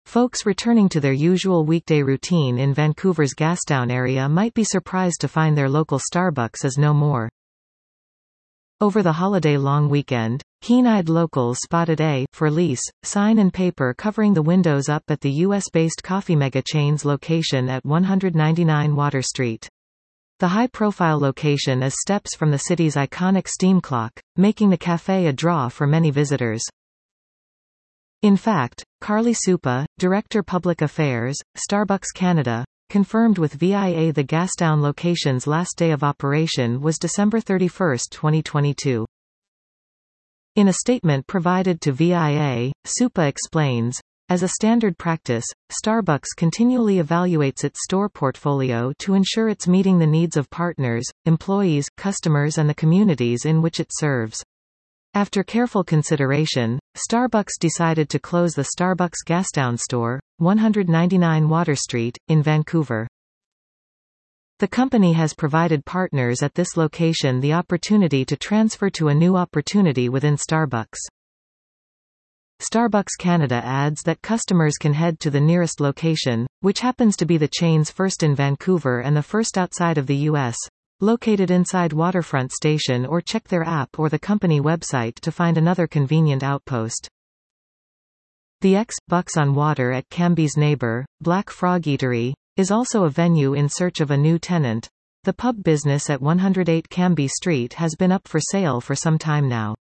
Folks returning to their usual weekday routine in Vancouver's Gastown area might be surprised to find their local Starbucks is no more. Over the holiday long weekend, keen-eyed locals spotted a "for lease" sign and paper covering the windows up at the U.S.-based coffee mega chain's location at 199 Water Street. The high-profile location is steps from the city's iconic steam clock, making the café a draw for many visitors. In fact, Carly Supa, Director Public Affairs, Starbucks Canada, confirmed with VIA the Gastown location's last day of operation was December 31, 2022. In a statement provided to VIA, Supa explains, "As a standard practice, Starbucks continually evaluates its store portfolio to ensure it's meeting the needs of partners, employees, customers and the communities in which it serves. After careful consideration, Starbucks decided to close the Starbucks Gastown store, 199 Water Street, in Vancouver. The company has provided partners at this location the opportunity to transfer to a new opportunity within Starbucks." Starbucks Canada adds that customers can head to the nearest location, which happens to be the chain's first in Vancouver and the first outside of the U.S., located inside Waterfront Station, or check their app or the company website to find another convenient outpost. The X-Bucks on Water at Cambie's neighbor, Black Frog Eatery, is also a venue in search of a new tenant. The pub business at 108 Cambie Street has been up for sale for some time now.